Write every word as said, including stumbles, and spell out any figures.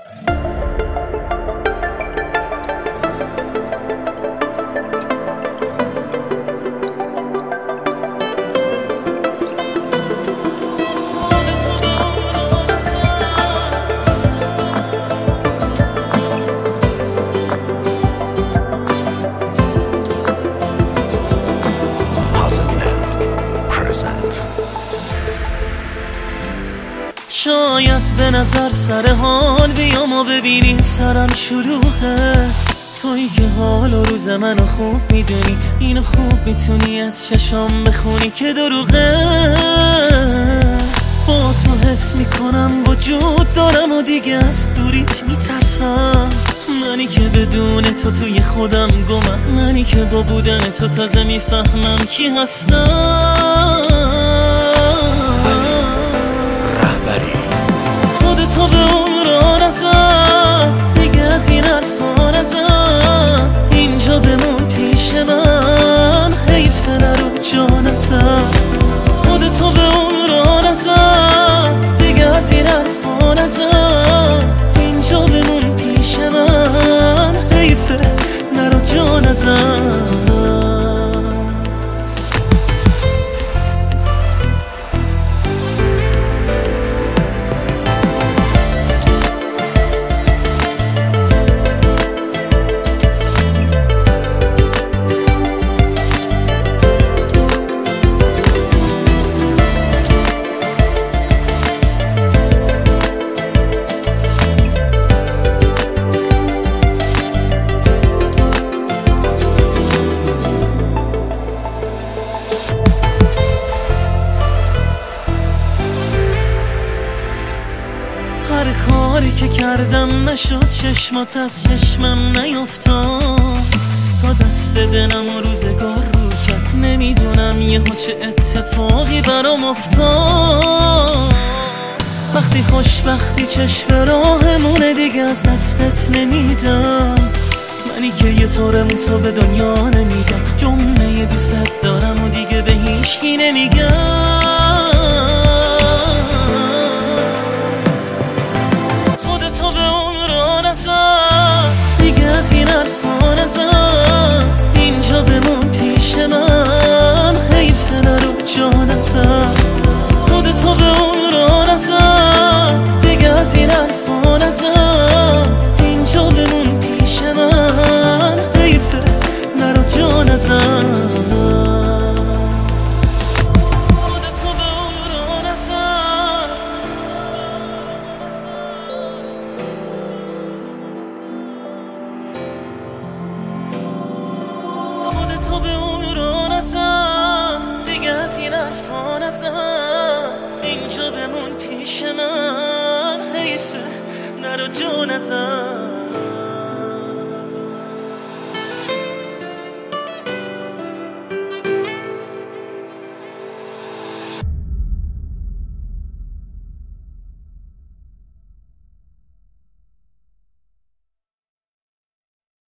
شاید به نظر سر حال بیام و ببینی سرم شلوغه، تویی که حال و روز منو خوب میدونی، اینو خوب میتونی از چشام بخونی که دروغه. با تو حس میکنم وجود دارم و دیگه از دوریت میترسم، منی که بدون تو توی خودم گمم، منی که با بودن تو تازه میفهمم کی هستم. خودتو به اون را نزن، دیگه از این حرفا نزن، اینجا بمون پیش من، حیف نرو جا نزن. خودتو به اون را نزن، دیگه از این حرفا نزن، اینجا بمون پیش من، حیف نرو جا نزن. هر کاری که کردم نشد، چشمات از چشمم نیفتاد، تا دست دلم و روزگار رو کرد، نمیدونم یهو چه اتفاقی برام افتاد. وقتی خوشبختی چشم راهمونه، دیگه از دستت نمیدم، منی که یه طورمون تو به دنیا نمیدم، جمله دوست دارم و دیگه به هیچکی نمیگم. دیگه از این حرفا نزن، اینجا بمون پیش من، حیف نرو جا نزن. خودتو به اون را نزن، دیگه از این حرفا نزن، اینجا بمون پیش من، حیف نرو جا نزن. خودتو به اون را نزن، دیگه از این حرفا نزن، اینجا بمون پیش من، حیفه نرو جا نزن.